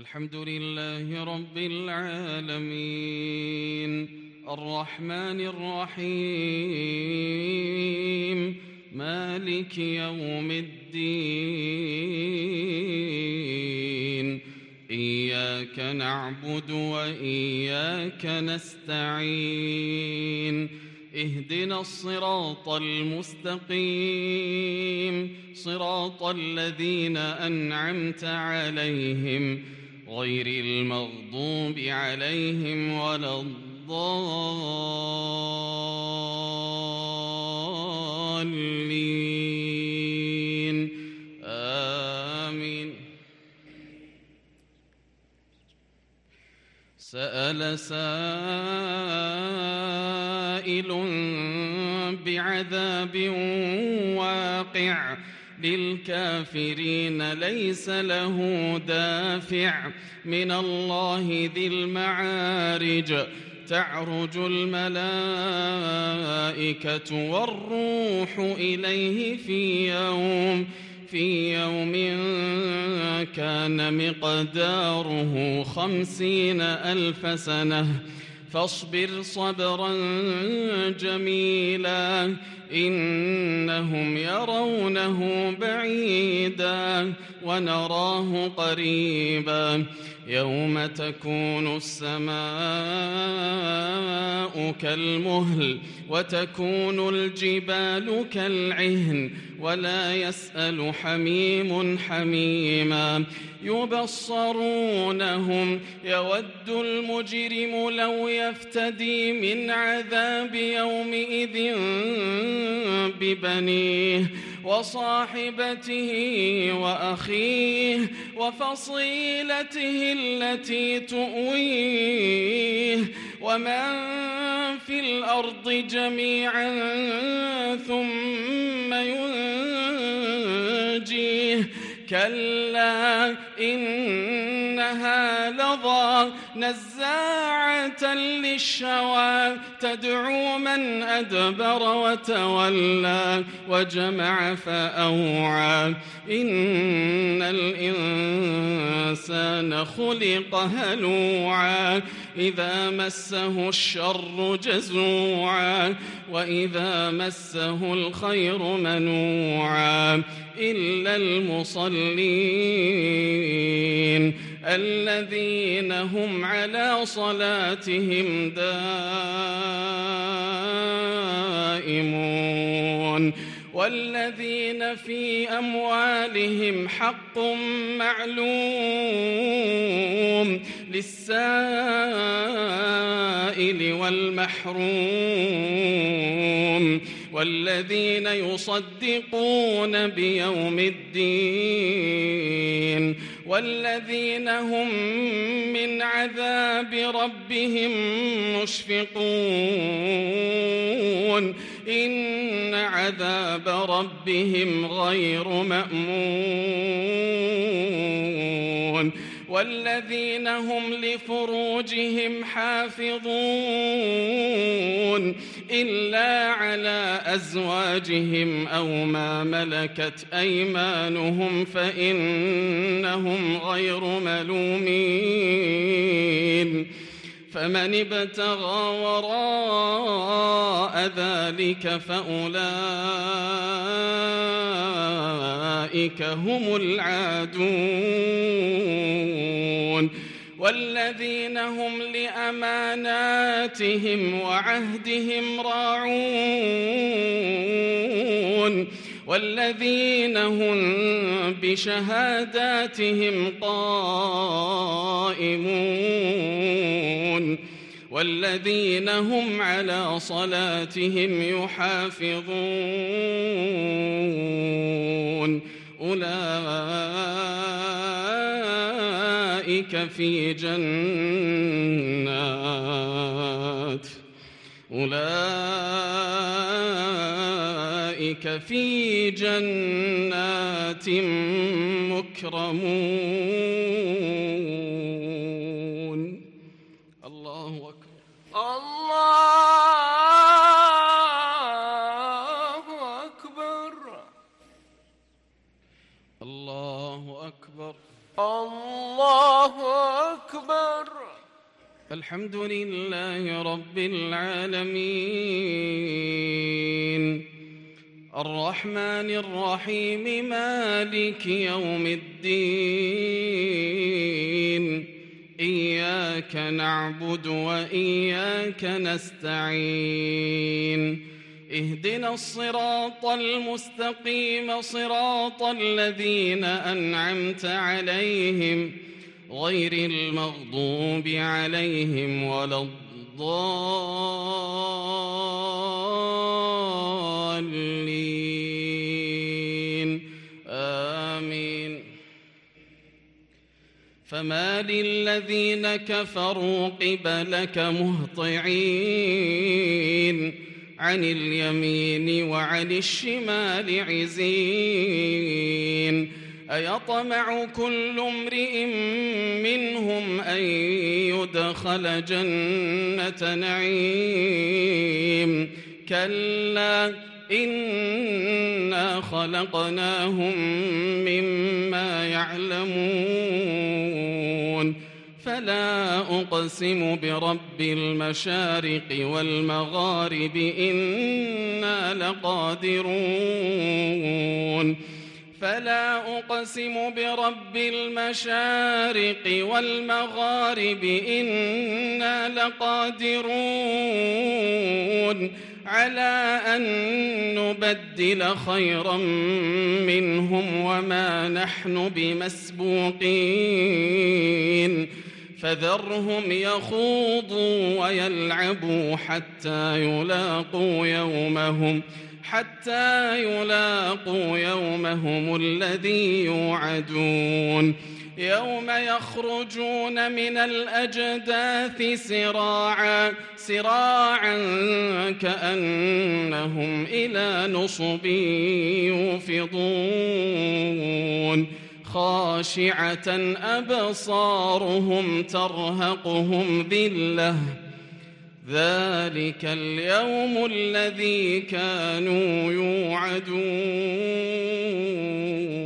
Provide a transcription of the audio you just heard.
الحمد لله رب العالمين الرحمن الرحيم مالك يوم الدين إياك نعبد وإياك نستعين اهدنا الصراط المستقيم صراط الذين أنعمت عليهم غير المغضوب عليهم ولا الضالين آمين. سأل سائل بعذاب واقع للكافرين ليس له دافع من الله ذي المعارج تعرج الملائكة والروح إليه في يوم كان مقداره 50,000 سنة فاصبر صبرا جميلا إنهم يرونه بعيدا ونراه قريبا يوم تكون السماء كالمهل وتكون الجبال كالعهن ولا يسأل حميم حميما يبصرونهم يود المجرم لو يفتدي من عذاب يومئذ ببنيه وصاحبته وأخيه وفصيلته التي تؤويه ومن في الأرض جميعا ثم ينجيه كلا إنها لظى نزاعة للشوى تدعو من أدبر وتولى وجمع فأوعى إن الإنسان خلق هلوعا إذا مسه الشر جزوعا وإذا مسه الخير منوعا إلا المصلين الذين هم على صلاتهم دائمون والذين في أموالهم حق معلوم للسائل والمحروم والذين يصدقون بيوم الدين والذين هم من عذاب ربهم مشفقون إن عذاب ربهم غير مأمون والذين هم لفروجهم حافظون إلا على أزواجهم أو ما ملكت أيمانهم فإنهم غير ملومين فمن ابتغى وراء ذلك فأولئك هم العادون والذين هم لأماناتهم وعهدهم راعون والذين هم بشهاداتهم قائمون والذين هم على صلاتهم يحافظون أولئك في جنات مكرمون. الله أكبر الله أكبر الله أكبر الله الحمد لله رب العالمين الرحمن الرحيم مالك يوم الدين إياك نعبد وإياك نستعين اهدنا الصراط المستقيم صراط الذين أنعمت عليهم غير المغضوب عليهم ولا الضالين آمين فمال الذين كفروا قبلك مهطعين عن اليمين وعن الشمال عزين أيطمع كل امرئ منهم أن يدخل جنة نعيم كلا إنا خلقناهم مما يعلمون فلا أقسم برب المشارق والمغارب إنا لقادرون فلا أقسم برب المشارق والمغارب إنا لقادرون على أن نبدل خيرا منهم وما نحن بمسبوقين فذرهم يخوضوا ويلعبوا حتى يلاقوا يومهم الذي يوعدون يوم يخرجون من الأجداث سراعا كأنهم إلى نصب يوفضون خاشعة أبصارهم ترهقهم ذلة ذلك اليوم الذي كانوا يوعدون